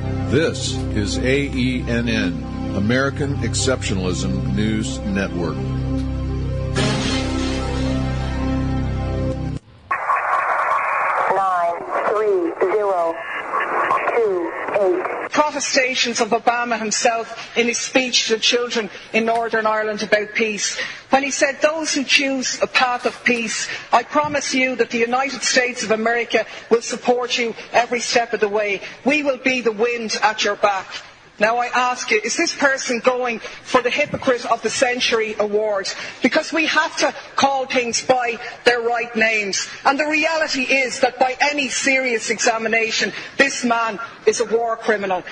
This is AENN, American Exceptionalism News Network. Protestations of Obama himself in his speech to children in Northern Ireland about peace, when he said, "Those who choose a path of peace, I promise you that the United States of America will support you every step of the way. We will be the wind at your back." Now I ask you, is this person going for the Hypocrite of the Century award? Because we have to call things by their right names. And the reality is that by any serious examination, this man is a war criminal.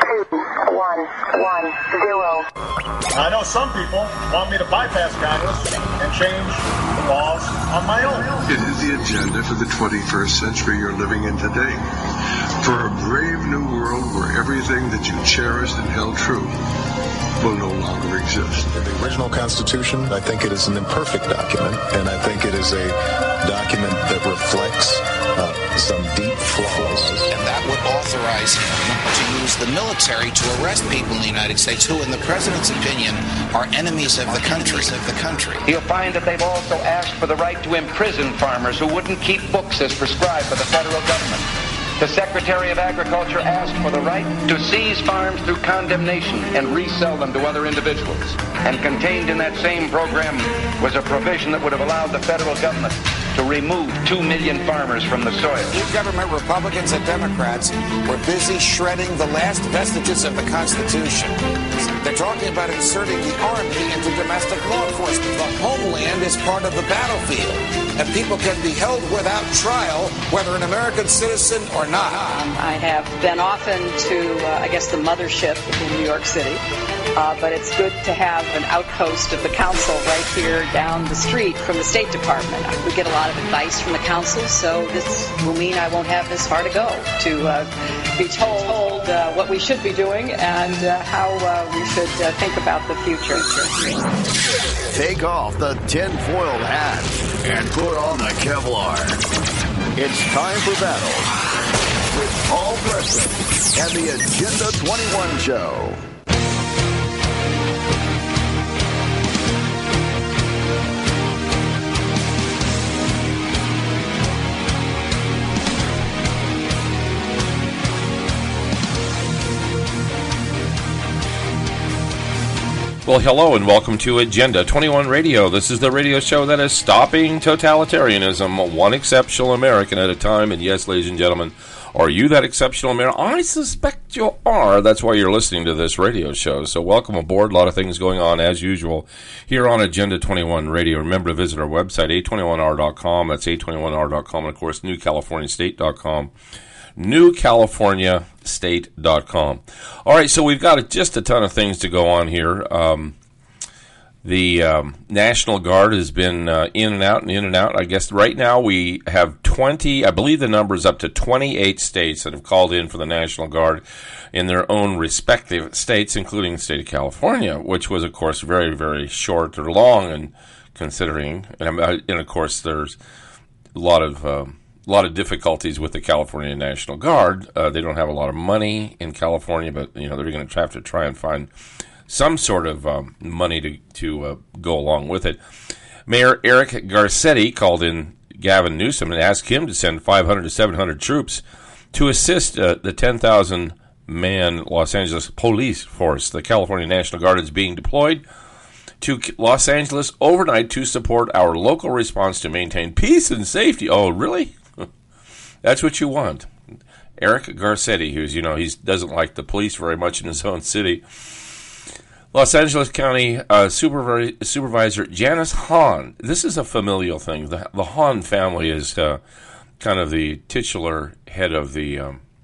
2110. I know some people want me to bypass Congress and change the laws on my own. It is the agenda for the 21st century you're living in today. For a brave new world where everything that you cherished and held true will no longer exist. The original Constitution, I think it is an imperfect document, and I think it is a document that reflects some deep flaws. And that would authorize him to use the military to arrest people in the United States who, in the president's opinion, are enemies of the country. You'll find that they've also asked for the right to imprison farmers who wouldn't keep books as prescribed by the federal government. The Secretary of Agriculture asked for the right to seize farms through condemnation and resell them to other individuals. And contained in that same program was a provision that would have allowed the federal government to remove 2 million farmers from the soil. New government Republicans and Democrats were busy shredding the last vestiges of the Constitution. They're talking about inserting the Army into domestic law enforcement. The homeland is part of the battlefield, and people can be held without trial, whether an American citizen or not. I have been often to, the mothership in New York City, but it's good to have an outpost of the council right here down the street from the State Department. We get a lot of advice from the council, so this will mean I won't have this far to go to be told what we should be doing and how we should think about the future. Take off the tinfoil hat and put on the Kevlar. It's time for battle with Paul Preston and the Agenda 21 Show. Well, hello and welcome to Agenda 21 Radio. This is the radio show that is stopping totalitarianism, one exceptional American at a time. And yes, ladies and gentlemen, are you that exceptional American? I suspect you are. That's why you're listening to this radio show. So welcome aboard. A lot of things going on, as usual, here on Agenda 21 Radio. Remember to visit our website, a21r.com. That's a21r.com. And, of course, newcaliforniastate.com. newcaliforniastate.com. All right, so we've got just a ton of things to go on here. The National Guard has been in and out and in and out. I guess right now we have 20, I believe the number is up to 28 states that have called in for the National Guard in their own respective states, including the state of California, which was, of course, very, very short or long, and considering, and of course, there's a lot of difficulties with the California National Guard. They don't have a lot of money in California, but they're going to have to try and find some sort of money to go along with it. Mayor Eric Garcetti called in Gavin Newsom and asked him to send 500 to 700 troops to assist the 10,000-man Los Angeles police force. The California National Guard is being deployed to Los Angeles overnight to support our local response to maintain peace and safety. Oh, really? That's what you want. Eric Garcetti, who's, he doesn't like the police very much in his own city. Los Angeles County Supervisor Janice Hahn. This is a familial thing. The Hahn family is kind of the titular head of the,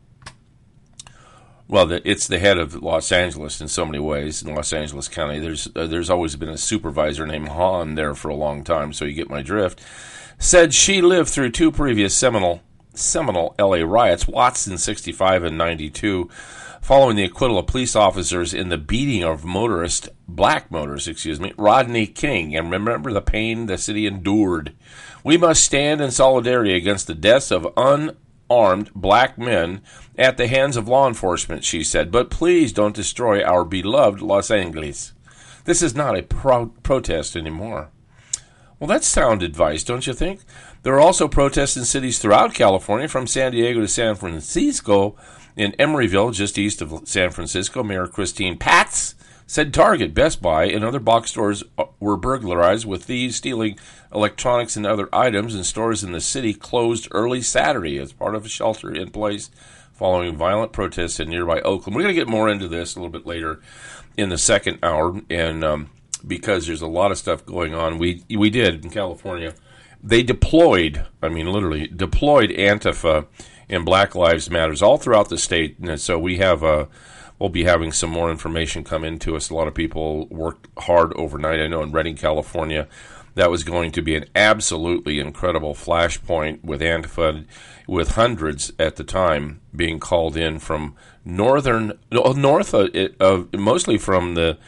it's the head of Los Angeles in so many ways in Los Angeles County. There's always been a supervisor named Hahn there for a long time, so you get my drift. Said she lived through two previous seminal LA riots, Watts in 65 and 92, following the acquittal of police officers in the beating of black motorists, Rodney King. And remember the pain the city endured. We must stand in solidarity against the deaths of unarmed black men at the hands of law enforcement, she said. But please don't destroy our beloved Los Angeles. This is not a protest anymore. Well, that's sound advice, don't you think? There are also protests in cities throughout California, from San Diego to San Francisco. In Emeryville, just east of San Francisco, Mayor Christine Patz said Target, Best Buy, and other box stores were burglarized, with thieves stealing electronics and other items, and stores in the city closed early Saturday as part of a shelter in place following violent protests in nearby Oakland. We're going to get more into this a little bit later in the second hour, and because there's a lot of stuff going on. We did in California. They deployed, literally deployed Antifa and Black Lives Matters all throughout the state. And so we have we'll be having some more information come into us. A lot of people worked hard overnight. I know in Redding, California, that was going to be an absolutely incredible flashpoint with Antifa, with hundreds at the time being called in from north, mostly from the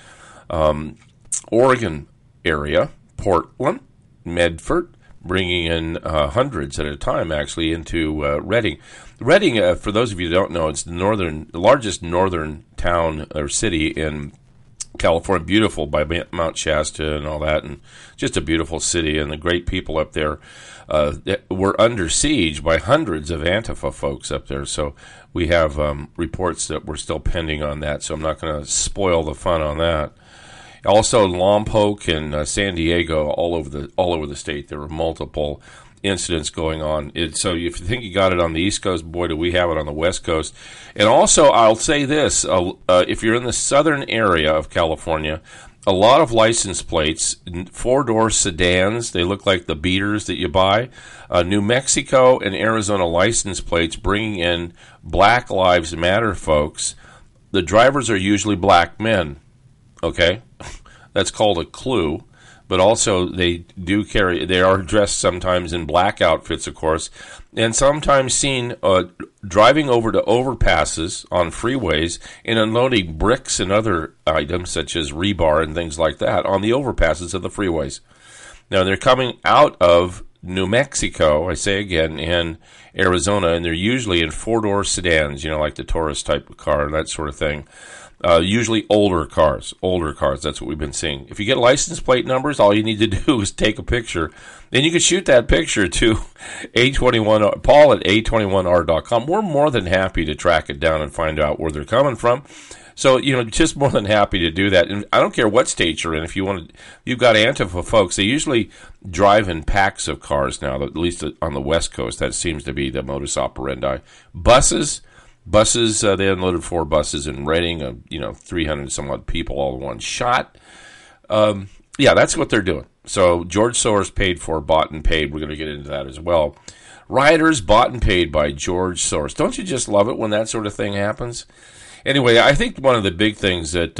Oregon area, Portland, Medford, bringing in hundreds at a time, actually, into Redding. Redding, for those of you who don't know, it's the largest northern town or city in California, beautiful by Mount Shasta and all that, and just a beautiful city, and the great people up there were under siege by hundreds of Antifa folks up there. So we have reports that we're still pending on that, so I'm not going to spoil the fun on that. Also, Lompoc and San Diego, all over the state, there were multiple incidents going on. So if you think you got it on the East Coast, boy, do we have it on the West Coast. And also, I'll say this, if you're in the southern area of California, a lot of license plates, four-door sedans, they look like the beaters that you buy. New Mexico and Arizona license plates bringing in Black Lives Matter folks. The drivers are usually black men, okay? That's called a clue. But also they are dressed sometimes in black outfits, of course, and sometimes seen driving over to overpasses on freeways and unloading bricks and other items such as rebar and things like that on the overpasses of the freeways. Now, they're coming out of New Mexico, I say again, and Arizona, and they're usually in four-door sedans, like the Taurus type of car, that sort of thing. Usually older cars. That's what we've been seeing. If you get license plate numbers, all you need to do is take a picture. Then you can shoot that picture to A21, Paul at A21R.com. We're more than happy to track it down and find out where they're coming from. So, just more than happy to do that. And I don't care what state you're in. If you've got Antifa folks, they usually drive in packs of cars now, at least on the West Coast. That seems to be the modus operandi. Buses, they unloaded 4 buses in Redding, 300 some odd people all in one shot. That's what they're doing. So George Soros bought and paid. We're going to get into that as well. Rioters bought and paid by George Soros. Don't you just love it when that sort of thing happens? Anyway, I think one of the big things that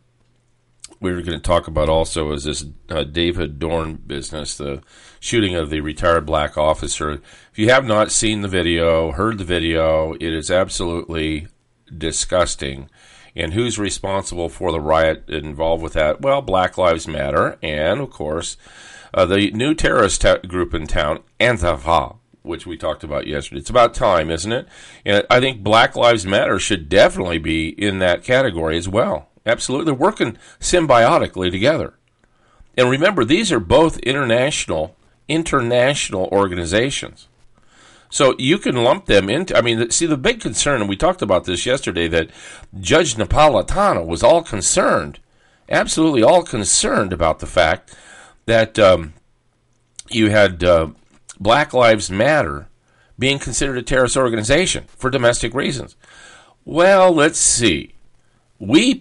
we were going to talk about also is this David Dorn business, the shooting of the retired black officer. If you have not seen the video, heard the video, it is absolutely disgusting. And who's responsible for the riot involved with that? Well, Black Lives Matter, and, of course, the new terrorist group in town, Antifa, which we talked about yesterday. It's about time, isn't it? And I think Black Lives Matter should definitely be in that category as well. Absolutely. They're working symbiotically together. And remember, these are both international organizations. So you can lump them into, the big concern, and we talked about this yesterday, that Judge Napolitano was all concerned, absolutely all concerned about the fact that you had Black Lives Matter being considered a terrorist organization for domestic reasons. Well, let's see. We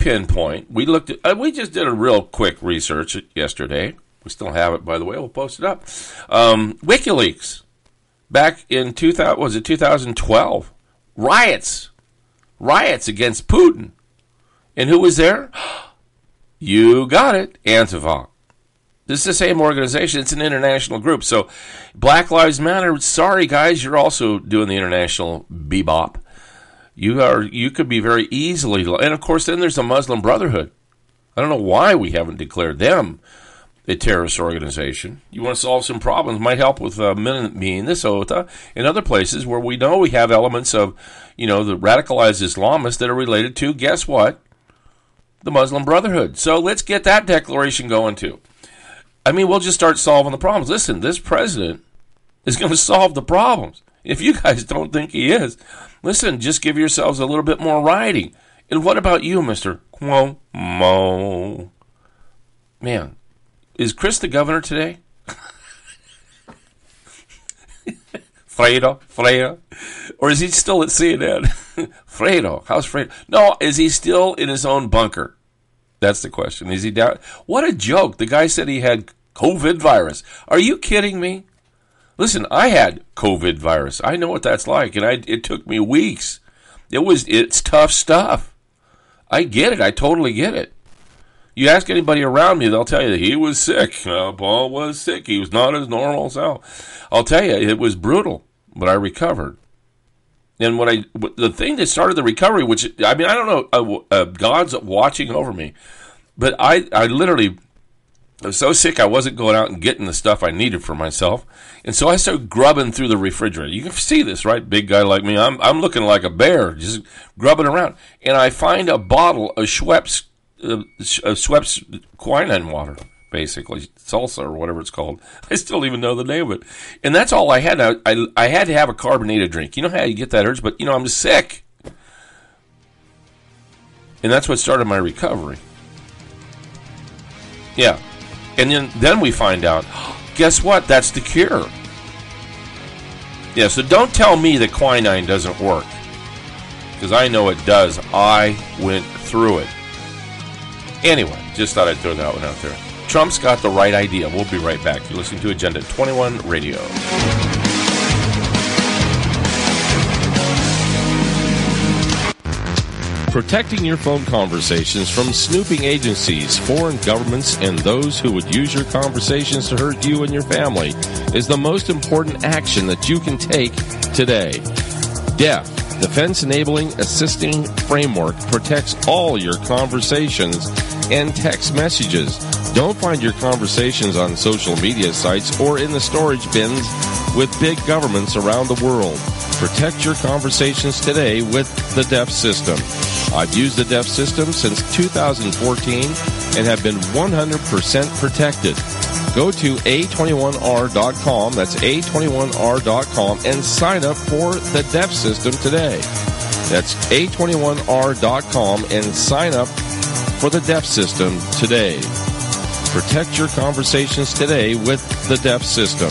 just did a real quick research yesterday. We still have it, by the way. We'll post it up. WikiLeaks, back in 2012, riots against Putin. And who was there? You got it, Antifa. This is the same organization. It's an international group. So Black Lives Matter, sorry guys, you're also doing the international bebop. You could be very easily, and of course then there's the Muslim Brotherhood. I don't know why we haven't declared them a terrorist organization. You want to solve some problems, might help with Minnesota and other places where we know we have elements of, the radicalized Islamists that are related to, guess what? The Muslim Brotherhood. So let's get that declaration going too. We'll just start solving the problems. Listen, this president is going to solve the problems. If you guys don't think he is, listen, just give yourselves a little bit more riding. And what about you, Mr. Cuomo? Man, is Chris the governor today? Fredo? Or is he still at CNN? Fredo, how's Fredo? No, is he still in his own bunker? That's the question. Is he down? What a joke. The guy said he had COVID virus. Are you kidding me? Listen, I had COVID virus. I know what that's like, and it took me weeks. It's tough stuff. I get it. I totally get it. You ask anybody around me, they'll tell you that he was sick. Paul was sick. He was not his normal self. I'll tell you, it was brutal, but I recovered. And the thing that started the recovery, which, I don't know, God's watching over me, but I literally was so sick I wasn't going out and getting the stuff I needed for myself. And so I started grubbing through the refrigerator. You can see this, right? Big guy like me. I'm looking like a bear, just grubbing around. And I find a bottle of Schweppes quinine water, basically, salsa or whatever it's called. I still don't even know the name of it. And that's all I had. I had to have a carbonated drink. You know how you get that urge, but, I'm sick. And that's what started my recovery. Yeah. And then we find out, guess what? That's the cure. Yeah, so don't tell me that quinine doesn't work, because I know it does. I went through it. Anyway, just thought I'd throw that one out there. Trump's got the right idea. We'll be right back. You're listening to Agenda 21 Radio. Protecting your phone conversations from snooping agencies, foreign governments, and those who would use your conversations to hurt you and your family is the most important action that you can take today. DEF, Defense Enabling Assisting Framework, protects all your conversations and text messages. Don't find your conversations on social media sites or in the storage bins with big governments around the world. Protect your conversations today with the DEF system. I've used the DEF system since 2014 and have been 100% protected. Go to A21R.com, that's A21R.com, and sign up for the DEF system today. That's A21R.com and sign up for the DEF system today. Protect your conversations today with the DEF system.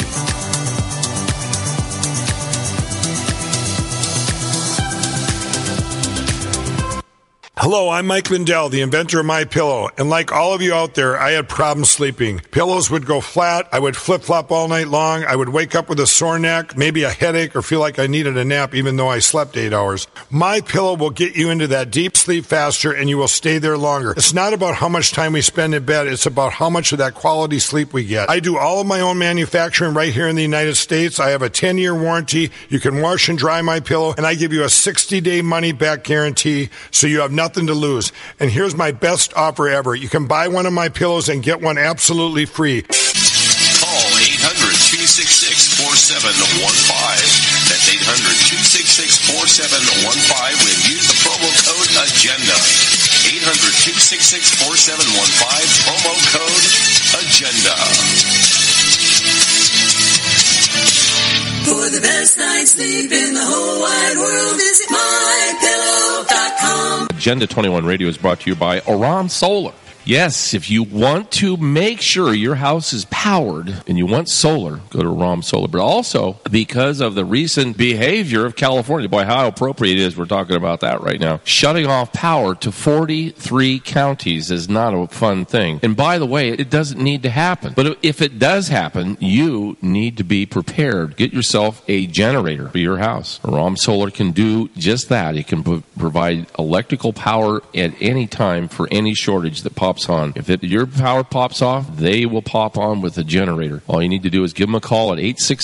Hello, I'm Mike Lindell, the inventor of MyPillow, and like all of you out there, I had problems sleeping. Pillows would go flat, I would flip-flop all night long, I would wake up with a sore neck, maybe a headache, or feel like I needed a nap even though I slept 8 hours. MyPillow will get you into that deep sleep faster, and you will stay there longer. It's not about how much time we spend in bed, it's about how much of that quality sleep we get. I do all of my own manufacturing right here in the United States. I have a 10-year warranty. You can wash and dry MyPillow, and I give you a 60-day money-back guarantee, so you have nothing to lose. And here's my best offer ever. You can buy one of my pillows and get one absolutely free. Call 800-266-4715. That's 800-266-4715 and use the promo code AGENDA. 800-266-4715, promo code AGENDA. For the best night's sleep in the whole wide world, visit MyPillow.com. Agenda 21 Radio is brought to you by Aram Solar. Yes, if you want to make sure your house is powered and you want solar, go to Aram Solar. But also, because of the recent behavior of California, boy, how appropriate it is we're talking about that right now. Shutting off power to 43 counties is not a fun thing. And by the way, it doesn't need to happen. But if it does happen, you need to be prepared. Get yourself a generator for your house. Aram Solar can do just that. It can provide electrical power at any time for any shortage that pops pops on. If your power pops off, they will pop on with the generator. All you need to do is give them a call at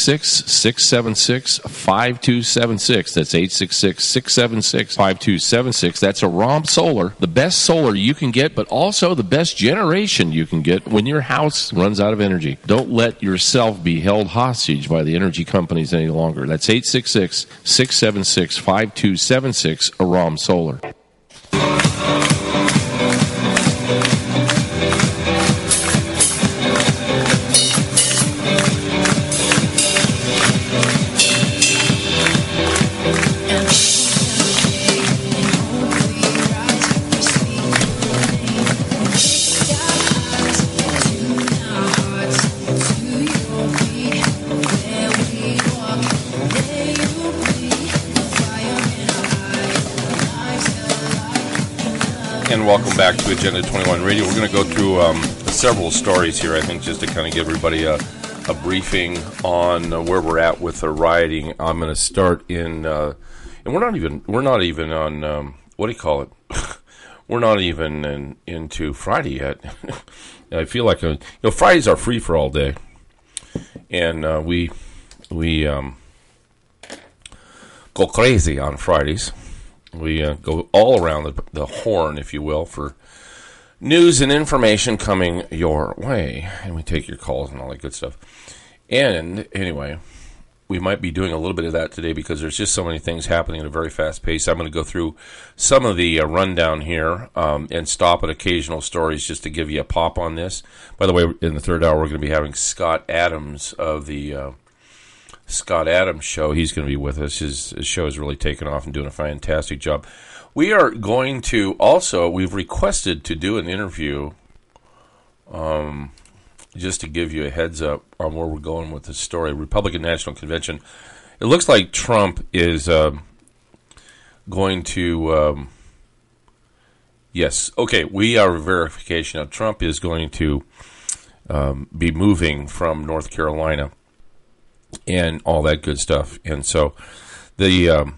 866-676-5276. That's 866-676-5276. That's Aram Solar, the best solar you can get, but also the best generation you can get when your house runs out of energy. Don't let yourself be held hostage by the energy companies any longer. That's 866-676-5276, Aram Solar. Welcome back to Agenda 21 Radio. We're going to go through several stories here, I think, just to kind of give everybody a briefing on where we're at with the rioting. I'm going to start in, and we're not even on, what do you call it? We're not even into Friday yet. I feel like, Fridays are free for all day, and we go crazy on Fridays. We go all around the horn, if you will, for news and information coming your way. And we take your calls and all that good stuff. And anyway, we might be doing a little bit of that today because there's just so many things happening at a very fast pace. I'm going to go through some of the rundown here and stop at occasional stories just to give you a pop on this. By the way, in the third hour, we're going to be having Scott Adams of the Scott Adams Show. He's going to be with us. His show has really taken off and doing a fantastic job. We are going to also, we've requested to do an interview just to give you a heads up on where we're going with this story. Republican National Convention. It looks like Trump is going to, yes, okay, we are a verification of Trump is going to be moving from North Carolina and all that good stuff. And so the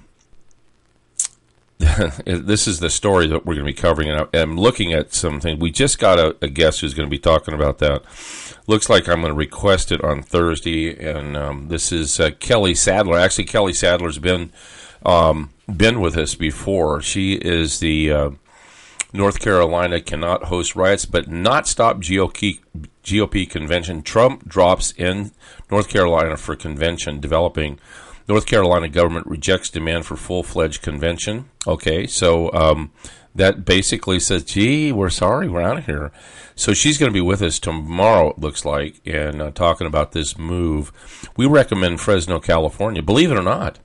this is the story that we're going to be covering. And I'm looking at something. We just got a guest who's going to be talking about that. Looks like I'm going to request it on Thursday. And this is Kelly Sadler. Actually, Kelly Sadler's been with us before. She is the North Carolina cannot host riots but not stop GOP convention. Trump drops in North Carolina for convention. Developing North Carolina government rejects demand for full-fledged convention. Okay, so that basically says, gee, we're sorry, we're out of here. So she's going to be with us tomorrow, it looks like, and talking about this move. We recommend Fresno, California. Believe it or not.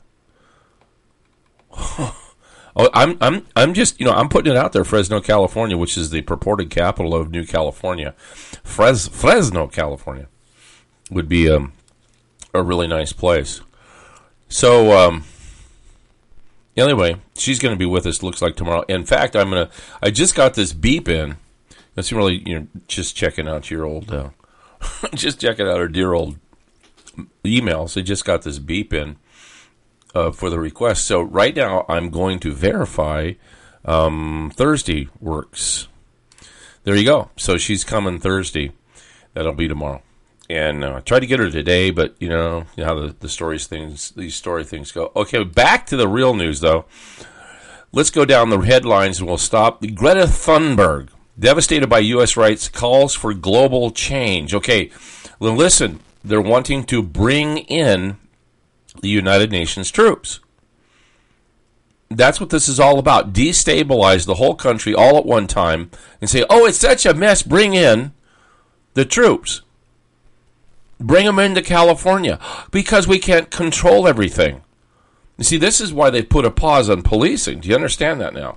Oh, I'm just, I'm putting it out there, Fresno, California, which is the purported capital of New California. Fresno, California would be a really nice place. So, anyway, she's going to be with us, looks like, tomorrow. In fact, I just got this beep in. That's really, just checking out your old, just checking out our dear old emails. I just got this beep in. For the request. So right now I'm going to verify Thursday works. There you go. So she's coming Thursday. That'll be tomorrow. And I tried to get her today, but you know how these story things go. Okay, back to the real news though. Let's go down the headlines and we'll stop. Greta Thunberg, devastated by U.S. rights, calls for global change. Okay, well, listen, they're wanting to bring in the United Nations troops. That's what this is all about. Destabilize the whole country all at one time and say, oh, it's such a mess, bring in the troops. Bring them into California because we can't control everything. You see, this is why they put a pause on policing. Do you understand that now?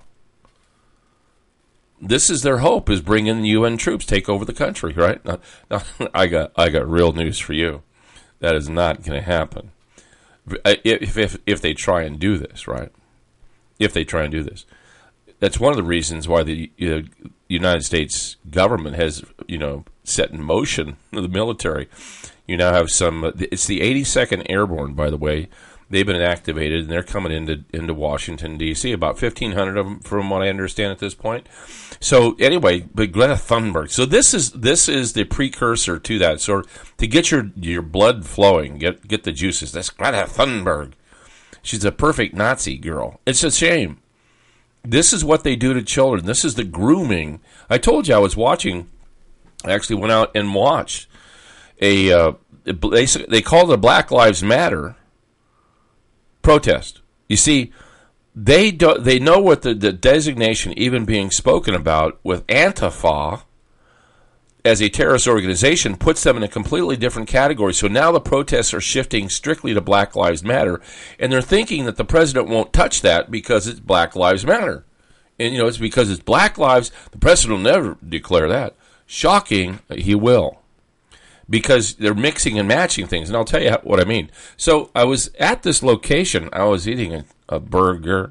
This is their hope, is bring in the UN troops, take over the country, right? Now, I got real news for you. That is not going to happen. If they try and do this, right? If they try and do this. That's one of the reasons why the United States government has, set in motion the military. You now have it's the 82nd Airborne, by the way, they've been activated, and they're coming into Washington, D.C., about 1,500 of them, from what I understand at this point. So anyway, but Greta Thunberg. So this is the precursor to that. So to get your blood flowing, get the juices, that's Greta Thunberg. She's a perfect Nazi girl. It's a shame. This is what they do to children. This is the grooming. I told you I was watching. I actually went out and watched they called it a Black Lives Matter protest. You see, they know what the designation even being spoken about with Antifa as a terrorist organization puts them in a completely different category. So now the protests are shifting strictly to Black Lives Matter, and they're thinking that the president won't touch that because it's Black Lives Matter. And, it's because it's Black Lives. The president will never declare that. Shocking, he will. Because they're mixing and matching things, and I'll tell you what I mean. So I was at this location. I was eating a burger,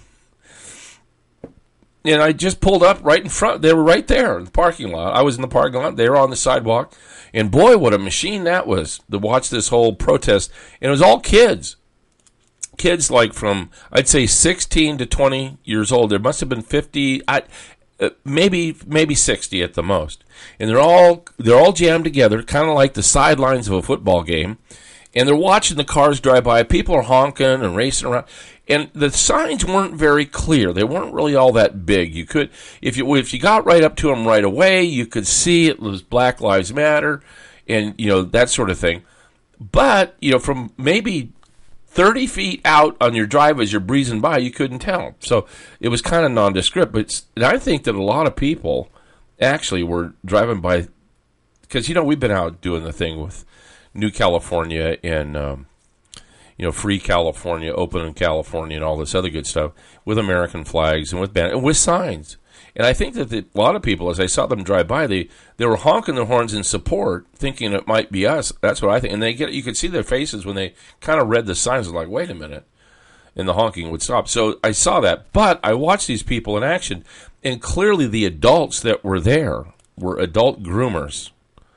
and I just pulled up right in front. They were right there in the parking lot. I was in the parking lot. They were on the sidewalk, and boy, what a machine that was to watch this whole protest. And it was all kids. Kids like from, I'd say, 16 to 20 years old. There must have been 50, maybe 60 at the most. And they're all jammed together, kind of like the sidelines of a football game. And they're watching the cars drive by. People are honking and racing around. And the signs weren't very clear. They weren't really all that big. You could, if you got right up to them right away, you could see it was Black Lives Matter and, that sort of thing. But, from maybe 30 feet out on your drive as you're breezing by, you couldn't tell. So it was kind of nondescript. But I think that a lot of people actually were driving by, because, we've been out doing the thing with New California and, Free California, Open in California, and all this other good stuff with American flags and with banners and with signs. And I think that a lot of people, as I saw them drive by, they were honking their horns in support, thinking it might be us. That's what I think. And you could see their faces when they kind of read the signs, like, wait a minute, and the honking would stop. So I saw that. But I watched these people in action, and clearly the adults that were there were adult groomers.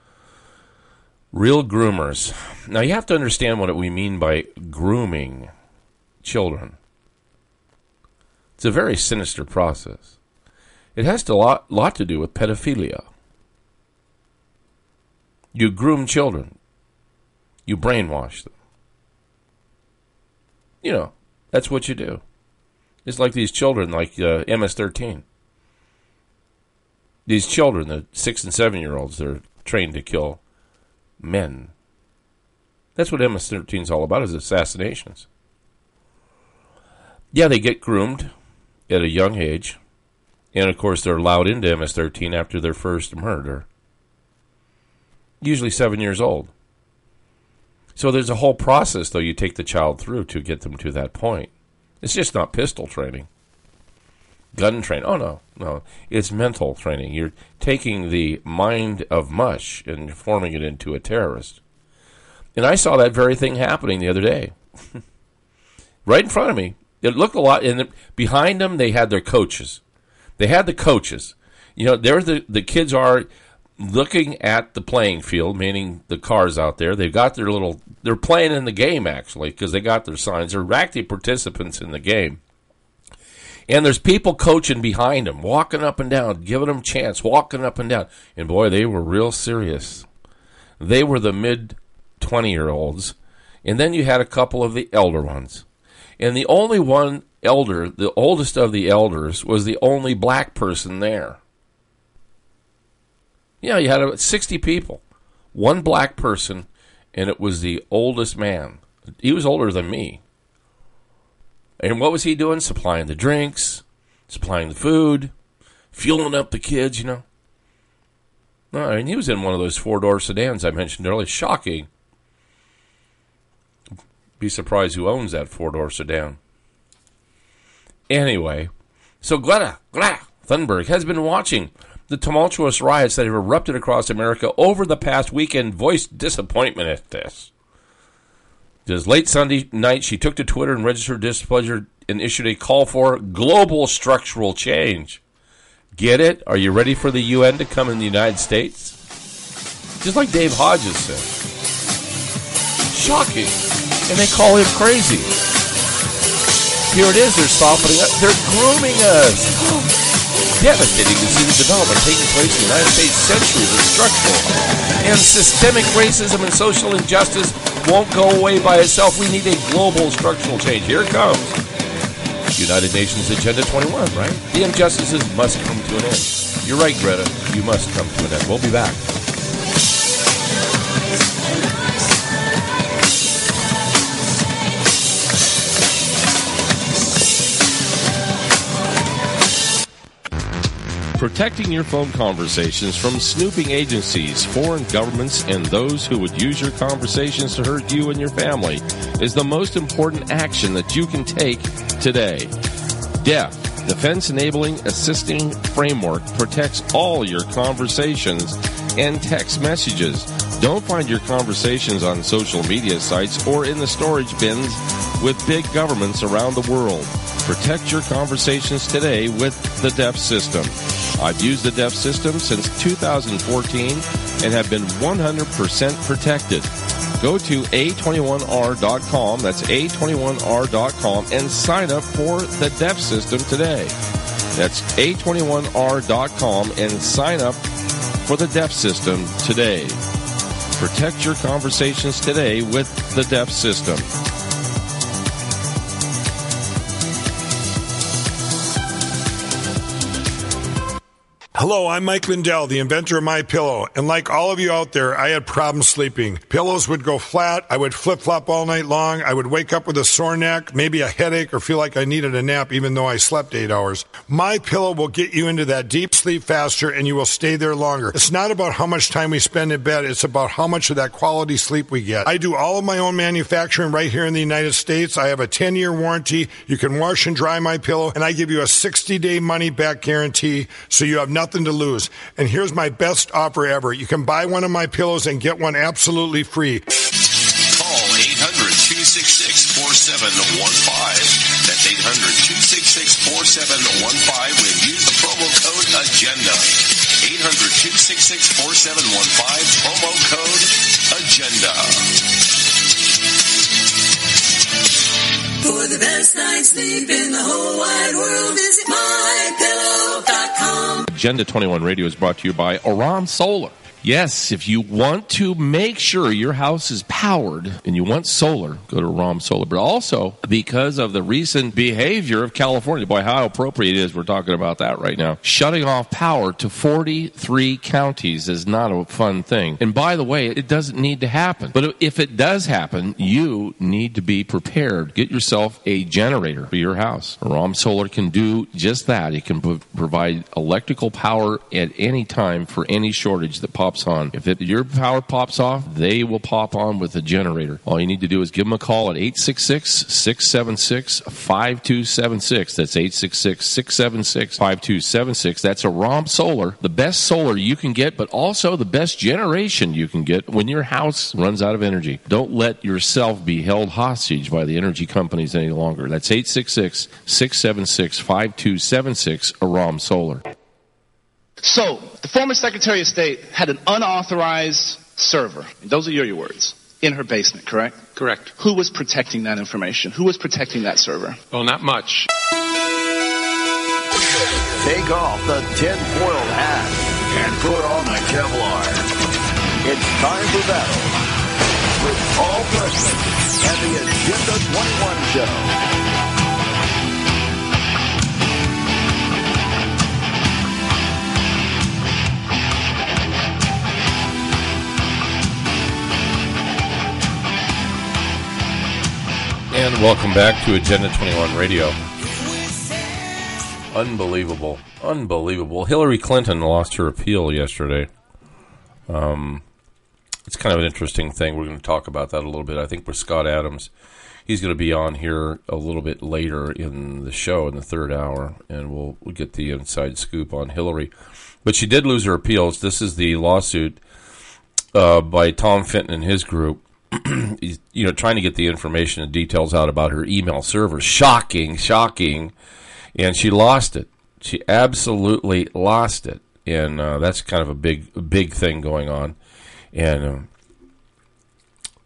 Real groomers. Now, you have to understand what we mean by grooming children. It's a very sinister process. It has a lot to do with pedophilia. You groom children. You brainwash them. That's what you do. It's like these children, like MS-13. These children, the 6 and 7-year-olds, they're trained to kill men. That's what MS-13 is all about, is assassinations. Yeah, they get groomed at a young age. And, of course, they're allowed into MS-13 after their first murder. Usually 7 years old. So there's a whole process, though, you take the child through to get them to that point. It's just not pistol training. Gun training. Oh, no. It's mental training. You're taking the mind of mush and forming it into a terrorist. And I saw that very thing happening the other day. Right in front of me. It looked a lot. And behind them, they had their coaches. They had the coaches. There the kids are looking at the playing field, meaning the cars out there. They've got they're playing in the game, actually, because they got their signs. They're active participants in the game. And there's people coaching behind them, walking up and down, giving them a chance, walking up and down. And boy, they were real serious. They were the mid-20-year-olds. And then you had a couple of the elder ones. And the only one elder, the oldest of the elders, was the only black person there. Yeah, you had about 60 people. One black person, and it was the oldest man. He was older than me. And what was he doing? Supplying the drinks, supplying the food, fueling up the kids, And he was in one of those 4-door sedans I mentioned earlier. Shocking. Be surprised who owns that 4-door sedan. Anyway, so Greta Thunberg has been watching the tumultuous riots that have erupted across America over the past weekend, voiced disappointment at this. Just late Sunday night, she took to Twitter and registered her displeasure and issued a call for global structural change. Get it? Are you ready for the UN to come in the United States? Just like Dave Hodges said. Shocking. and they call him crazy. Here it is, they're softening up, they're grooming us. Devastating to see the development taking place in the United States. Centuries of structural and systemic racism and social injustice won't go away by itself. We need a global structural change. Here it comes. United Nations Agenda 21, right? The injustices must come to an end. You're right, Greta. You must come to an end. We'll be back. Protecting your phone conversations from snooping agencies, foreign governments, and those who would use your conversations to hurt you and your family is the most important action that you can take today. DEF, Defense Enabling Assisting Framework, protects all your conversations and text messages. Don't find your conversations on social media sites or in the storage bins with big governments around the world. Protect your conversations today with the DEF system. I've used the DEF system since 2014 and have been 100% protected. Go to A21R.com, that's A21R.com, and sign up for the DEF system today. That's A21R.com and sign up for the DEF system today. Protect your conversations today with the DEF system. Hello, I'm Mike Lindell, the inventor of MyPillow, and like all of you out there, I had problems sleeping. Pillows would go flat, I would flip-flop all night long, I would wake up with a sore neck, maybe a headache, or feel like I needed a nap even though I slept 8 hours. MyPillow will get you into that deep sleep faster and you will stay there longer. It's not about how much time we spend in bed, it's about how much of that quality sleep we get. I do all of my own manufacturing right here in the United States. I have a 10-year warranty. You can wash and dry MyPillow, and I give you a 60-day money-back guarantee, so you have nothing to lose. And here's my best offer ever. You can buy one of my pillows and get one absolutely free. Call 800-266-4715. That's 800-266-4715 when you use the promo code AGENDA. 800-266-4715, promo code AGENDA. For the best night's sleep in the whole wide world, visit MyPillow.com. Agenda 21 Radio is brought to you by Aram Solar. Yes, if you want to make sure your house is powered and you want solar, go to Aram Solar. But also, because of the recent behavior of California, boy, how appropriate it is, we're talking about that right now. Shutting off power to 43 counties is not a fun thing. And by the way, it doesn't need to happen. But if it does happen, you need to be prepared. Get yourself a generator for your house. Aram Solar can do just that. It can provide electrical power at any time for any shortage that pops on. If your power pops off, they will pop on with a generator. All you need to do is give them a call at 866-676-5276. That's 866-676-5276. That's Aram Solar, the best solar you can get, but also the best generation you can get when your house runs out of energy. Don't let yourself be held hostage by the energy companies any longer. That's 866-676-5276, Aram Solar. So, the former Secretary of State had an unauthorized server, those are your words, in her basement, correct? Correct. Who was protecting that information? Who was protecting that server? Well, not much. Take off the tinfoil hat and put on the Kevlar. It's time for battle with Paul Preston and the Agenda 21 Show. And welcome back to Agenda 21 Radio. Unbelievable. Unbelievable. Hillary Clinton lost her appeal yesterday. It's kind of an interesting thing. We're going to talk about that a little bit. I think with Scott Adams, he's going to be on here a little bit later in the show, in the third hour, and we'll get the inside scoop on Hillary. But she did lose her appeals. This is the lawsuit by Tom Fenton and his group. He's, trying to get the information and details out about her email server. Shocking. And she lost it. She absolutely lost it. And that's kind of a big thing going on. And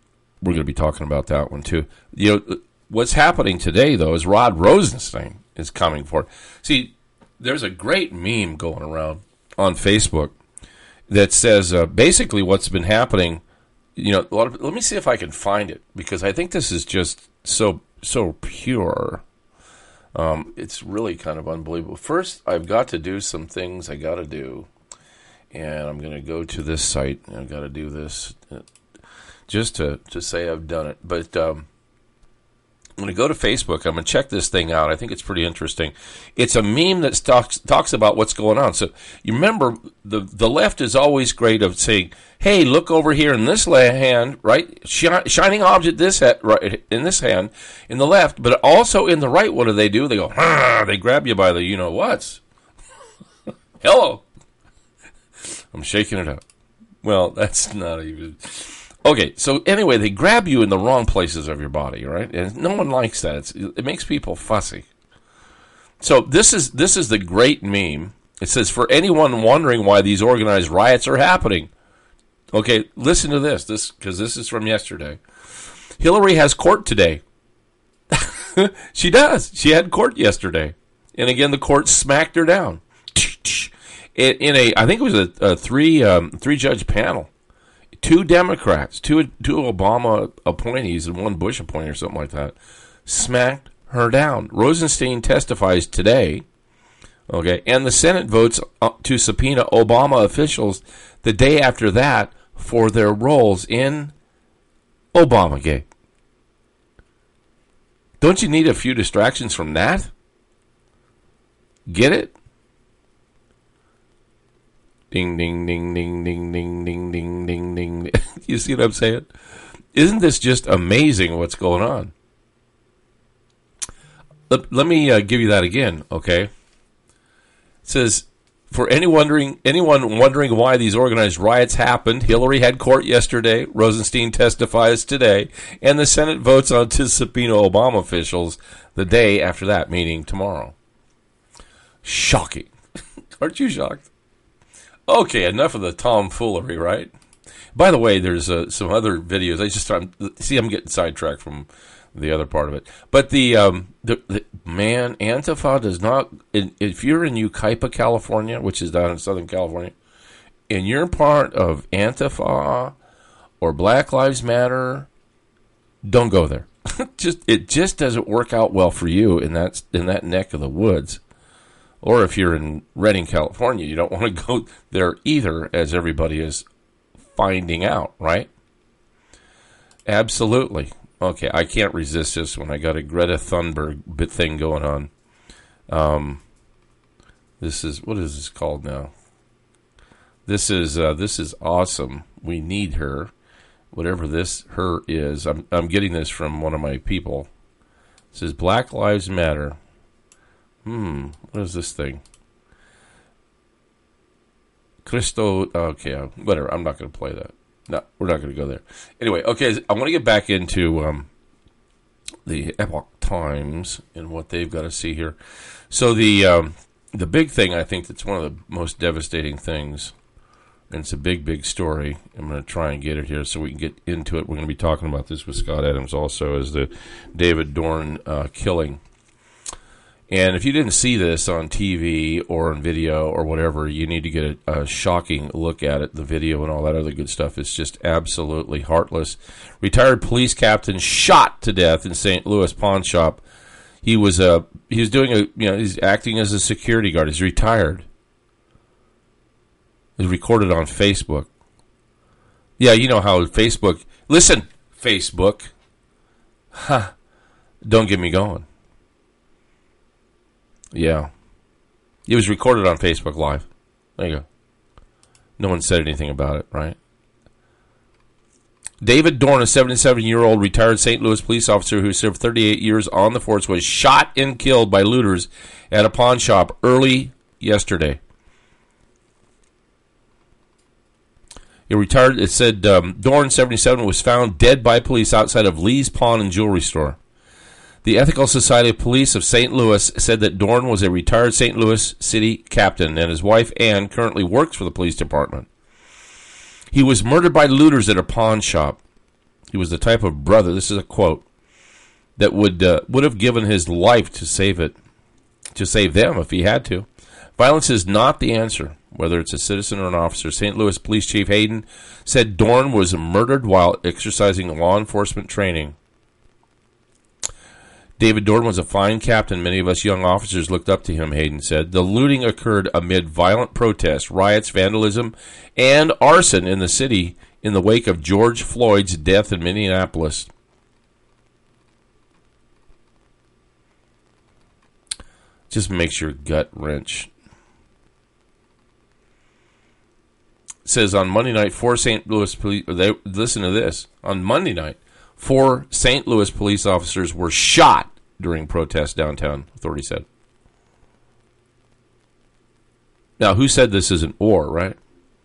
we're going to be talking about that one too. What's happening today, though, is Rod Rosenstein is coming forward. See, there's a great meme going around on Facebook that says basically what's been happening. Let me see if I can find it, because I think this is just so pure. It's really kind of unbelievable. First, I've got to do some things I got to do, and I'm going to go to this site, and I've got to do this just to say I've done it. But I'm going to go to Facebook. I'm going to check this thing out. I think it's pretty interesting. It's a meme that talks about what's going on. So you remember, the left is always great of saying, hey, look over here in this hand, right? Shining object right in this hand, in the left, but also in the right. What do? They go, they grab you by the you-know-whats. Hello. I'm shaking it up. Well, that's not even... Okay, so anyway, they grab you in the wrong places of your body, right? And no one likes that. It makes people fussy. So this is the great meme. It says, for anyone wondering why these organized riots are happening. Okay, listen to this because this is from yesterday. Hillary has court today. She does. She had court yesterday. And again, the court smacked her down. I think it was a three-judge panel. 2 Democrats, two Obama appointees and 1 Bush appointee or something like that, smacked her down. Rosenstein testifies today, okay, and the Senate votes to subpoena Obama officials the day after that for their roles in Obamagate. Don't you need a few distractions from that? Get it? Ding, ding, ding, ding, ding, ding, ding, ding, ding, ding. You see what I'm saying? Isn't this just amazing what's going on? Let me give you that again, okay? It says, for anyone wondering why these organized riots happened, Hillary had court yesterday, Rosenstein testifies today, and the Senate votes on to subpoena Obama officials the day after that, meaning tomorrow. Shocking. Aren't you shocked? Okay, enough of the tomfoolery, right? By the way, there's some other videos. I'm getting sidetracked from the other part of it. But the Antifa does not. If you're in Yucaipa, California, which is down in Southern California, and you're part of Antifa or Black Lives Matter, don't go there. It just doesn't work out well for you in that neck of the woods. Or if you're in Redding, California, you don't want to go there either, as everybody is finding out, right? Absolutely. Okay, I can't resist this one. I got a Greta Thunberg thing going on. This is, what is this called now? This is awesome. We need her. Whatever this her is. I'm getting this from one of my people. It says Black Lives Matter. What is this thing? Cristo, okay, whatever. I'm not going to play that. No, we're not going to go there. Anyway, okay, I want to get back into the Epoch Times and what they've got to see here. So the big thing, I think that's one of the most devastating things, and it's a big, big story. I'm going to try and get it here so we can get into it. We're going to be talking about this with Scott Adams also, as the David Dorn killing. And if you didn't see this on TV or on video or whatever, you need to get a shocking look at it. The video and all that other good stuff is just absolutely heartless. Retired police captain shot to death in St. Louis pawn shop. He was doing he's acting as a security guard. He's retired. It was recorded on Facebook. Yeah, you know how Facebook. Listen, Facebook. Don't get me going. Yeah. It was recorded on Facebook Live. There you go. No one said anything about it, right? David Dorn, a 77-year-old retired St. Louis police officer who served 38 years on the force, was shot and killed by looters at a pawn shop early yesterday. It said Dorn, 77, was found dead by police outside of Lee's Pawn and Jewelry Store. The Ethical Society of Police of St. Louis said that Dorn was a retired St. Louis City captain, and his wife, Ann, currently works for the police department. He was murdered by looters at a pawn shop. He was the type of brother, this is a quote, that would have given his life to save them if he had to. Violence is not the answer, whether it's a citizen or an officer. St. Louis Police Chief Hayden said Dorn was murdered while exercising law enforcement training. David Dorn was a fine captain. Many of us young officers looked up to him, Hayden said. The looting occurred amid violent protests, riots, vandalism, and arson in the city in the wake of George Floyd's death in Minneapolis. Just makes your gut wrench. It says on Monday night, 4 St. Louis police. Listen to this. On Monday night, 4 St. Louis police officers were shot during protests downtown, authorities said. Now, who said this isn't war, right?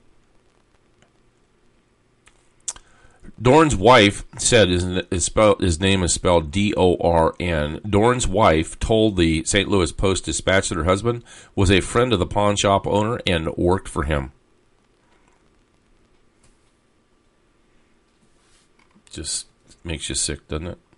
Dorn's wife said his name is spelled D-O-R-N. Dorn's wife told the St. Louis Post-Dispatch that her husband was a friend of the pawn shop owner and worked for him. Just makes you sick, doesn't it?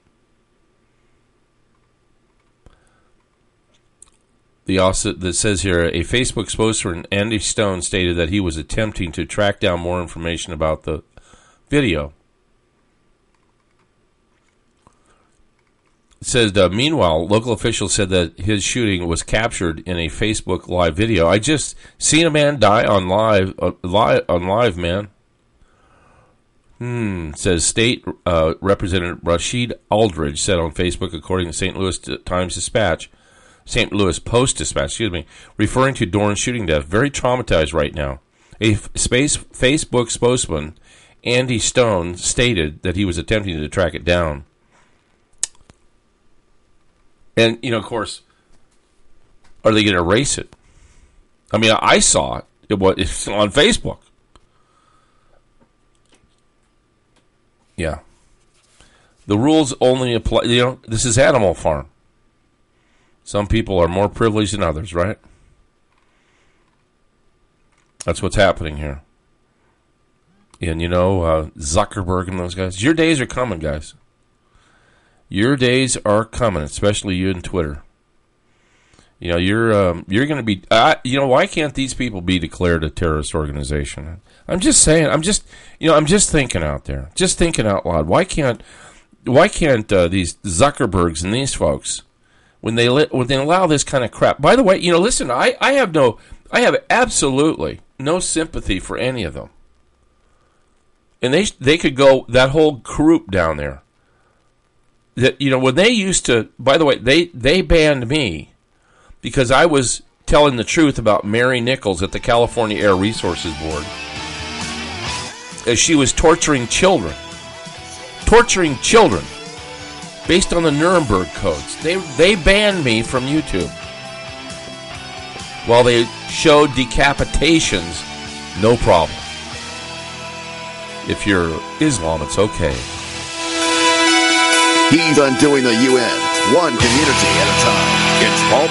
That says here, a Facebook spokesman, Andy Stone, stated that he was attempting to track down more information about the video. It says, meanwhile, local officials said that his shooting was captured in a Facebook live video. I just seen a man die on live, man. Says State Representative Rashid Aldridge said on Facebook, according to St. Louis Post-Dispatch, referring to Dorn's shooting death, very traumatized right now. A Facebook spokesman, Andy Stone, stated that he was attempting to track it down. And, of course, are they going to erase it? I mean, I saw it. It's on Facebook. Yeah. The rules only apply, this is Animal Farm. Some people are more privileged than others, right? That's what's happening here. And, Zuckerberg and those guys. Your days are coming, guys. Your days are coming, especially you and Twitter. You're going to be. Why can't these people be declared a terrorist organization? I'm just saying. I'm just thinking out there, just thinking out loud. Why can't these Zuckerbergs and these folks, when they allow this kind of crap? By the way, listen. I have absolutely no sympathy for any of them, and they could go that whole group down there. That when they used to. By the way, they banned me because I was telling the truth about Mary Nichols at the California Air Resources Board, as she was torturing children based on the Nuremberg codes. They banned me from YouTube while they showed decapitations. No problem. If you're Islam, it's okay. He's undoing the UN, one community at a time. It's Paul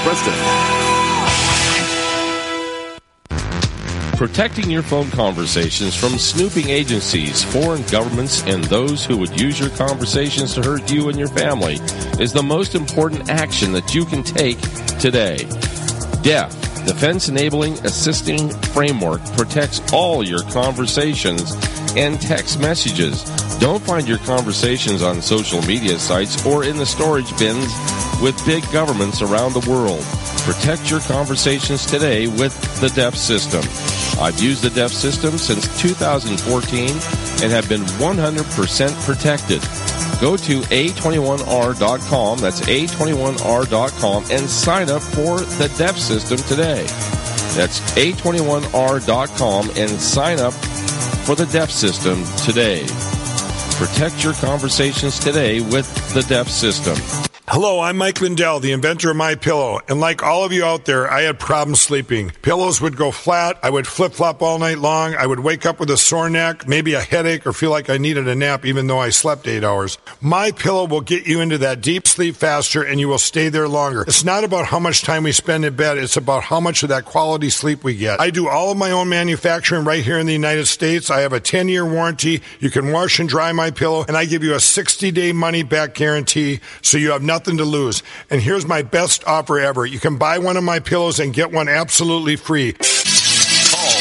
Preston. Protecting your phone conversations from snooping agencies, foreign governments, and those who would use your conversations to hurt you and your family is the most important action that you can take today. DEF, Defense Enabling Assisting Framework, protects all your conversations and text messages. Don't find your conversations on social media sites or in the storage bins with big governments around the world. Protect your conversations today with the DEF system. I've used the DEF system since 2014 and have been 100% protected. Go to A21R.com, that's A21R.com, and sign up for the DEF system today. That's A21R.com and sign up for the DEF system today. Protect your conversations today with the DEF system. Hello, I'm Mike Lindell, the inventor of MyPillow, and like all of you out there, I had problems sleeping. Pillows would go flat, I would flip-flop all night long, I would wake up with a sore neck, maybe a headache, or feel like I needed a nap even though I slept 8 hours. MyPillow will get you into that deep sleep faster, and you will stay there longer. It's not about how much time we spend in bed, it's about how much of that quality sleep we get. I do all of my own manufacturing right here in the United States. I have a 10-year warranty. You can wash and dry MyPillow, and I give you a 60-day money-back guarantee, so you have nothing to lose. And here's my best offer ever. You can buy one of my pillows and get one absolutely free. Call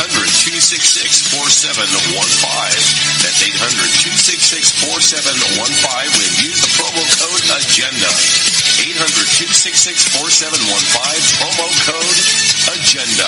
800-266-4715. That's 800-266-4715 when use the promo code AGENDA. 800-266-4715, promo code AGENDA.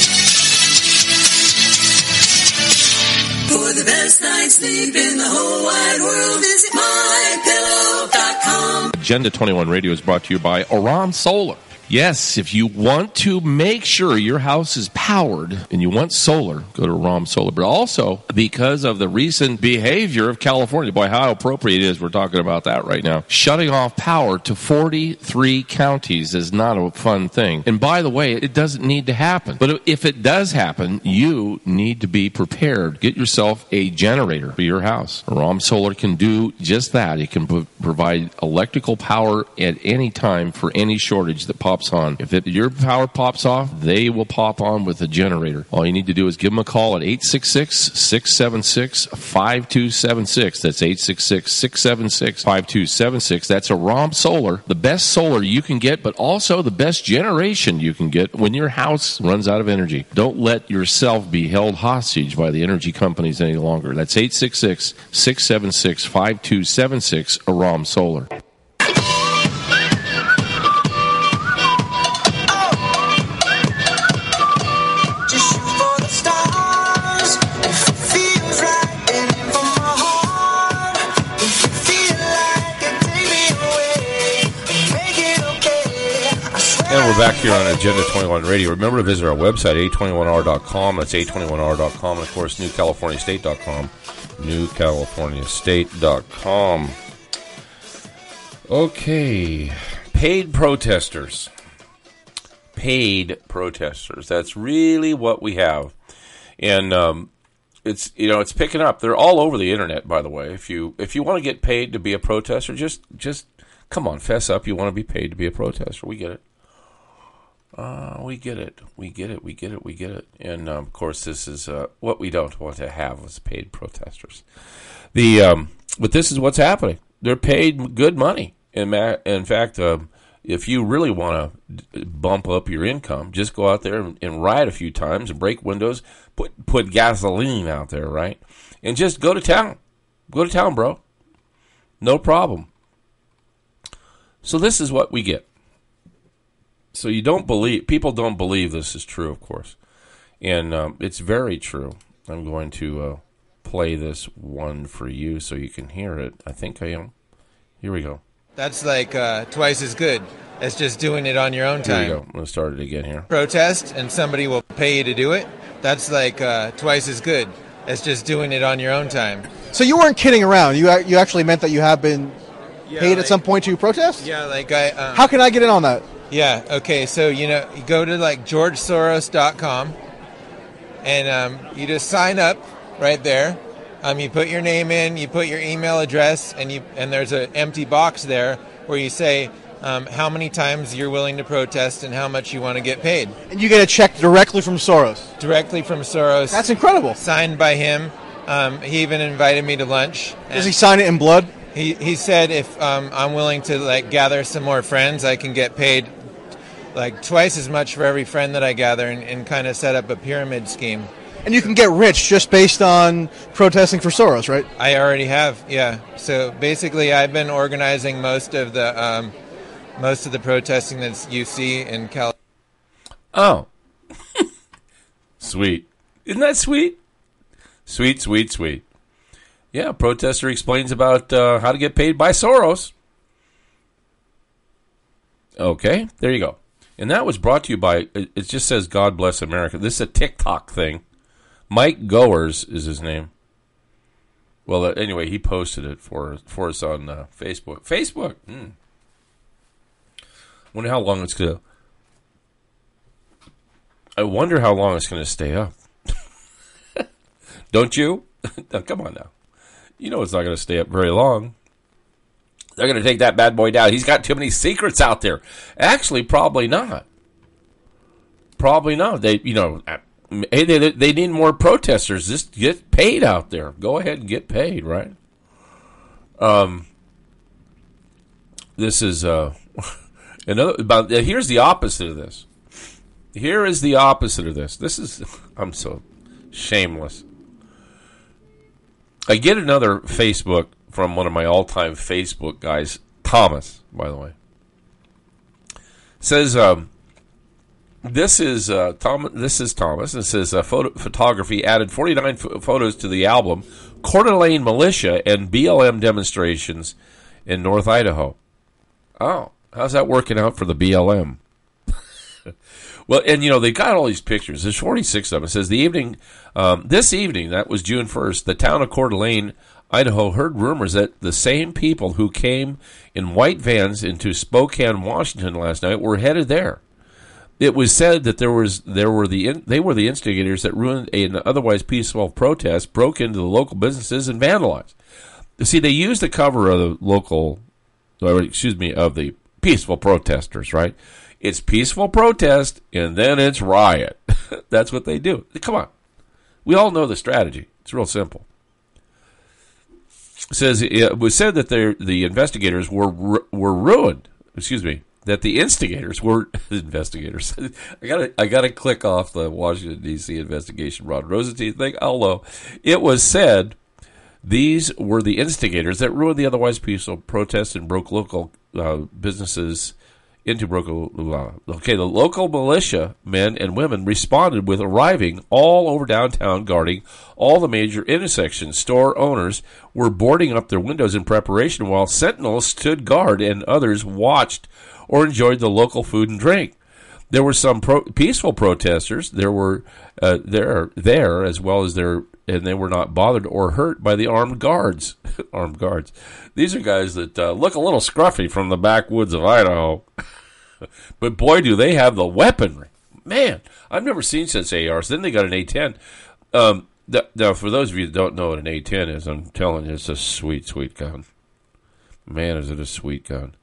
For the best night's sleep in the whole wide world, visit mypillow.com. Agenda 21 Radio is brought to you by Aram Solar. Yes, if you want to make sure your house is powered and you want solar, go to Aram Solar. But also, because of the recent behavior of California, boy, how appropriate it is we're talking about that right now. Shutting off power to 43 counties is not a fun thing. And by the way, it doesn't need to happen. But if it does happen, you need to be prepared. Get yourself a generator for your house. Aram Solar can do just that. It can provide electrical power at any time for any shortage that pops on. If your power pops off, they will pop on with a generator. All you need to do is give them a call at 866-676-5276. That's 866-676-5276. That's Aram Solar, the best solar you can get, but also the best generation you can get when your house runs out of energy. Don't let yourself be held hostage by the energy companies any longer. That's 866-676-5276, Aram Solar. And we're back here on Agenda 21 Radio. Remember to visit our website, a21r.com. That's a21r.com. And, of course, newcaliforniastate.com. newcaliforniastate.com. Okay. Paid protesters. Paid protesters. That's really what we have. And it's picking up. They're all over the internet, by the way. If you want to get paid to be a protester, just come on, fess up. You want to be paid to be a protester. We get it. We get it. And, of course, this is what we don't want to have as paid protesters. But this is what's happening. They're paid good money. In fact, if you really want to bump up your income, just go out there and ride a few times and break windows, put gasoline out there, right? And just go to town. Go to town, bro. No problem. So this is what we get. So people don't believe this is true, of course. And it's very true. I'm going to play this one for you so you can hear it. I think I am. Here we go. That's like twice as good as just doing it on your own time. Here we go. I'm going to start it again here. Protest and somebody will pay you to do it. That's like twice as good as just doing it on your own time. So you weren't kidding around. You actually meant that you have been paid at some point to protest? Yeah, like How can I get in on that? Yeah, okay, so, you go to, GeorgeSoros.com, and you just sign up right there. You put your name in, you put your email address, and there's an empty box there where you say how many times you're willing to protest and how much you want to get paid. And you get a check directly from Soros? Directly from Soros. That's incredible. Signed by him. He even invited me to lunch. Does he sign it in blood? He said if I'm willing to, gather some more friends, I can get paid twice as much for every friend that I gather and kind of set up a pyramid scheme. And you can get rich just based on protesting for Soros, right? I already have, yeah. So basically I've been organizing most of the protesting that you see in California. Oh. Sweet. Isn't that sweet? Sweet. Yeah, protester explains about how to get paid by Soros. Okay, there you go. And that was brought to you by, it just says, God Bless America. This is a TikTok thing. Mike Goers is his name. Well, anyway, he posted it for us on Facebook. Facebook! Wonder how long it's going to... I wonder how long it's going to stay up. Don't you? No, come on now. You know it's not going to stay up very long. They're going to take that bad boy down. He's got too many secrets out there. Actually, probably not. Probably not. They need more protesters. Just get paid out there. Go ahead and get paid, right? This is here's the opposite of this. Here is the opposite of this. I'm so shameless. I get another Facebook from one of my all-time Facebook guys, Thomas, by the way. Says, this is Thomas. It says, photography added 49 photos to the album, Coeur d'Alene Militia and BLM demonstrations in North Idaho. Oh, how's that working out for the BLM? Well, and they got all these pictures. There's 46 of them. It says this evening, that was June 1st, the town of Coeur d'Alene, Idaho, heard rumors that the same people who came in white vans into Spokane, Washington last night were headed there. It was said that they were the instigators that ruined an otherwise peaceful protest, broke into the local businesses, and vandalized. See, they used the cover of the peaceful protesters, right? It's peaceful protest, and then it's riot. That's what they do. Come on. We all know the strategy. It's real simple. It says it was said that the investigators were ruined. Excuse me. That the instigators were investigators. I gotta click off the Washington D.C. investigation Rod Rosenstein thing. Although it was said these were the instigators that ruined the otherwise peaceful protest and broke local businesses into the local militia men and women responded with arriving all over downtown, guarding all the major intersections. Store owners were boarding up their windows in preparation while sentinels stood guard and others watched or enjoyed the local food and drink. There were some peaceful protesters. There were there as well as and they were not bothered or hurt by the armed guards. Armed guards. These are guys that look a little scruffy from the backwoods of Idaho. But boy, do they have the weaponry. Man, I've never seen such ARs. Then they got an A10. Now, for those of you that don't know what an A10 is, I'm telling you, it's a sweet, sweet gun. Man, is it a sweet gun.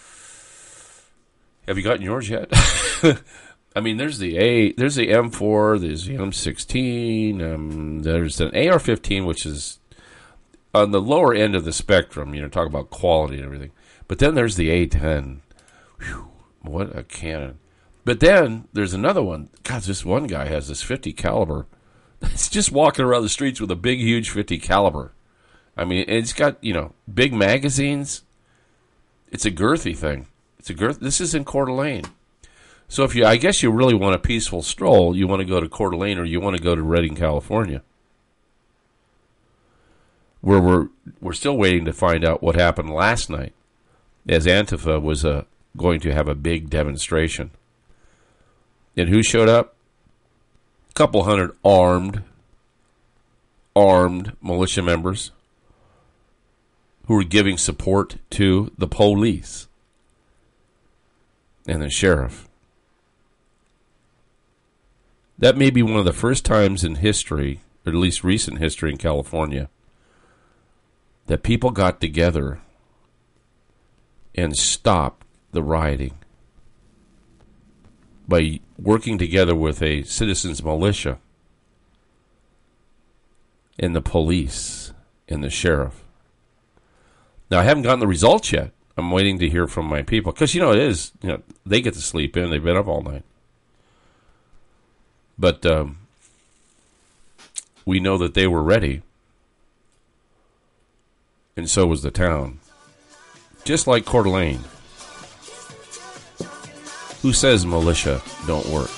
Have you gotten yours yet? I mean, there's the M4, there's the M16, there's an AR-15, which is on the lower end of the spectrum, talk about quality and everything. But then there's the A10. Whew, what a cannon. But then there's another one. God, this one guy has this 50 caliber. It's just walking around the streets with a big, huge 50 caliber. I mean, it's got, big magazines. It's a girthy thing. This is in Coeur d'Alene. So I guess you really want a peaceful stroll, you want to go to Coeur d'Alene or you want to go to Redding, California, where we're still waiting to find out what happened last night, as Antifa was going to have a big demonstration. And who showed up? A couple hundred armed militia members who were giving support to the police and the sheriff. That may be one of the first times in history, or at least recent history in California, that people got together and stopped the rioting by working together with a citizens' militia and the police and the sheriff. Now, I haven't gotten the results yet. I'm waiting to hear from my people. Because, they get to sleep in. They've been up all night. But we know that they were ready. And so was the town. Just like Coeur d'Alene. Who says militia don't work?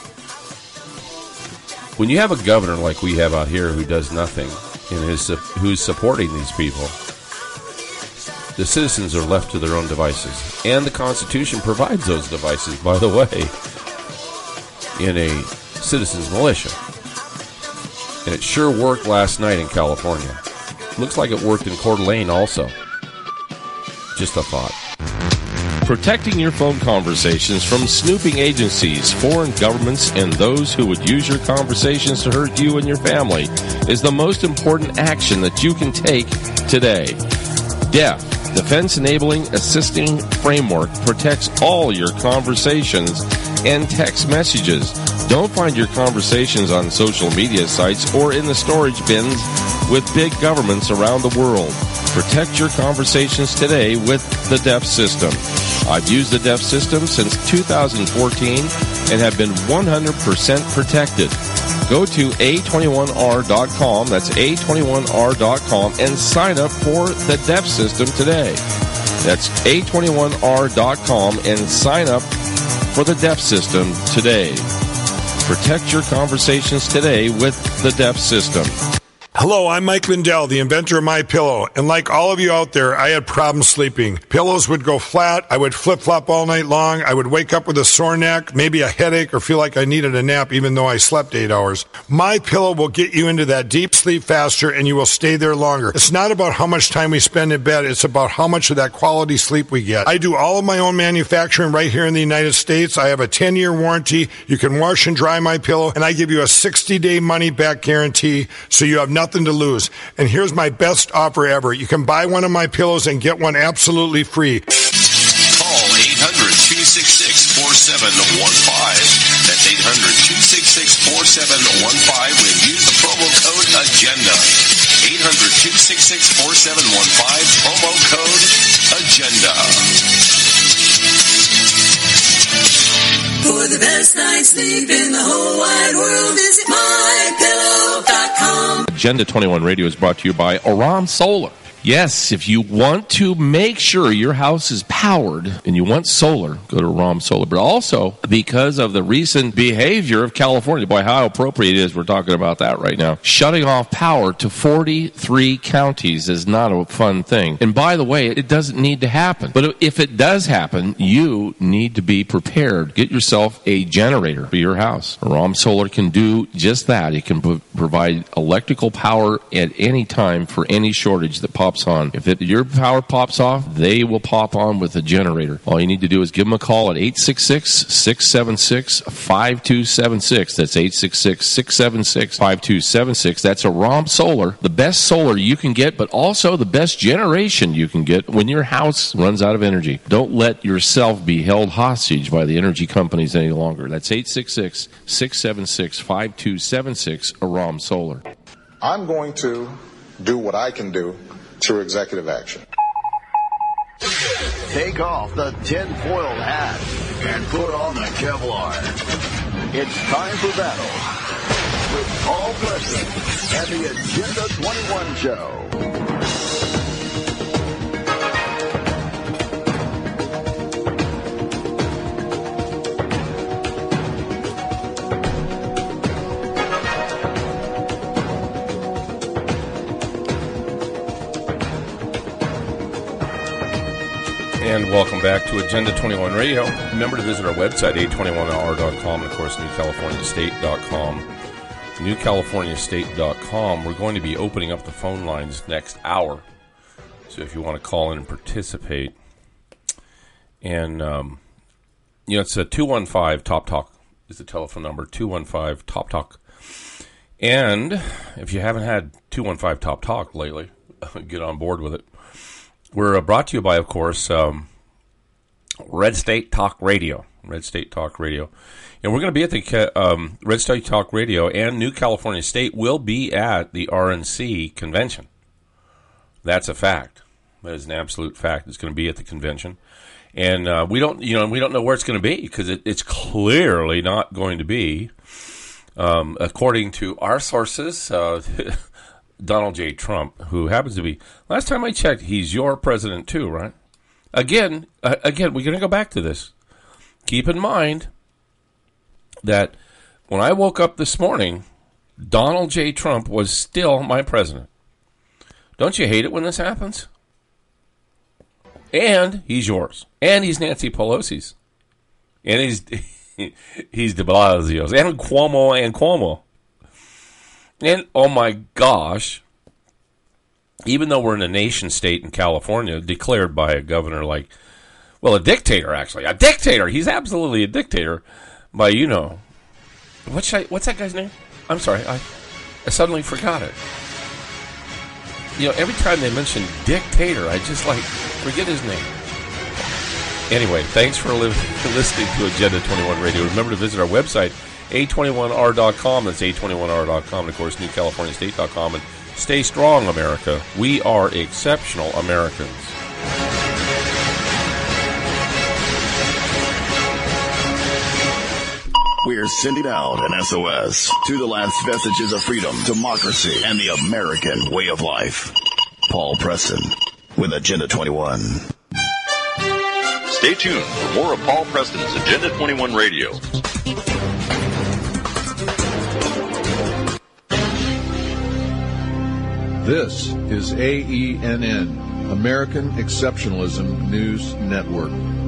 When you have a governor like we have out here who does nothing and who's supporting these people, the citizens are left to their own devices. And the Constitution provides those devices, by the way, in a citizens militia. And it sure worked last night in California. Looks like it worked in Coeur d'Alene also. Just a thought. Protecting your phone conversations from snooping agencies, foreign governments, and those who would use your conversations to hurt you and your family is the most important action that you can take today. DEF, Defense Enabling Assisting Framework, protects all your conversations and text messages. Don't find your conversations on social media sites or in the storage bins with big governments around the world. Protect your conversations today with the DEF system. I've used the DEF system since 2014 and have been 100% protected. Go to A21R.com, that's A21R.com, and sign up for the DEF system today. That's A21R.com and sign up for the DEF system today. Protect your conversations today with the DEF system. Hello, I'm Mike Lindell, the inventor of MyPillow, and like all of you out there, I had problems sleeping. Pillows would go flat, I would flip-flop all night long, I would wake up with a sore neck, maybe a headache, or feel like I needed a nap even though I slept 8 hours. MyPillow will get you into that deep sleep faster and you will stay there longer. It's not about how much time we spend in bed, it's about how much of that quality sleep we get. I do all of my own manufacturing right here in the United States. I have a 10-year warranty. You can wash and dry MyPillow, and I give you a 60-day money-back guarantee, so you have nothing to lose. And here's my best offer ever. You can buy one of my pillows and get one absolutely free. Call 800-266-4715. That's 800-266-4715 and use the promo code AGENDA. 800-266-4715, promo code AGENDA. For the best night's sleep in the whole wide world, visit MyPillow.com. Agenda 21 Radio is brought to you by Aram Solar. Yes, if you want to make sure your house is powered and you want solar, go to Aram Solar. But also, because of the recent behavior of California, boy, how appropriate it is, we're talking about that right now. Shutting off power to 43 counties is not a fun thing. And by the way, it doesn't need to happen. But if it does happen, you need to be prepared. Get yourself a generator for your house. Aram Solar can do just that. It can provide electrical power at any time for any shortage that pops on. If your power pops off, they will pop on with a generator. All you need to do is give them a call at 866-676-5276. That's 866-676-5276. That's Aram Solar, the best solar you can get, but also the best generation you can get when your house runs out of energy. Don't let yourself be held hostage by the energy companies any longer. That's 866-676-5276, Aram Solar. I'm going to do what I can do through executive action. Take off the tinfoil hat and put on the Kevlar. It's time for battle with Paul Preston and the Agenda 21 Show. And welcome back to Agenda 21 Radio. Remember to visit our website, a21r.com, and of course, newcaliforniastate.com. Newcaliforniastate.com. We're going to be opening up the phone lines next hour. So if you want to call in and participate. And, it's a 215-TOP-TALK is the telephone number, 215-TOP-TALK. And if you haven't had 215-TOP-TALK lately, get on board with it. We're brought to you by, of course, Red State Talk Radio. Red State Talk Radio. And we're going to be at the Red State Talk Radio, and New California State will be at the RNC convention. That's a fact. That is an absolute fact. It's going to be at the convention. And we don't know where it's going to be, because it's clearly not going to be, according to our sources, Donald J. Trump, who happens to be, last time I checked, he's your president too, right? Again, we're going to go back to this. Keep in mind that when I woke up this morning, Donald J. Trump was still my president. Don't you hate it when this happens? And he's yours. And he's Nancy Pelosi's. And he's de Blasio's. And Cuomo. And, oh my gosh, even though we're in a nation state in California, declared by a governor like, Well, a dictator, actually. A dictator! He's absolutely a dictator. By, you know... What's that guy's name? I'm sorry, I suddenly forgot it. You know, every time they mention dictator, I just, forget his name. Anyway, thanks for listening to Agenda 21 Radio. Remember to visit our website, a21r.com. That's a21r.com. And, of course, newcaliforniastate.com. And stay strong, America. We are exceptional Americans. We're sending out an SOS to the last vestiges of freedom, democracy, and the American way of life. Paul Preston with Agenda 21. Stay tuned for more of Paul Preston's Agenda 21 Radio. This is AENN, American Exceptionalism News Network.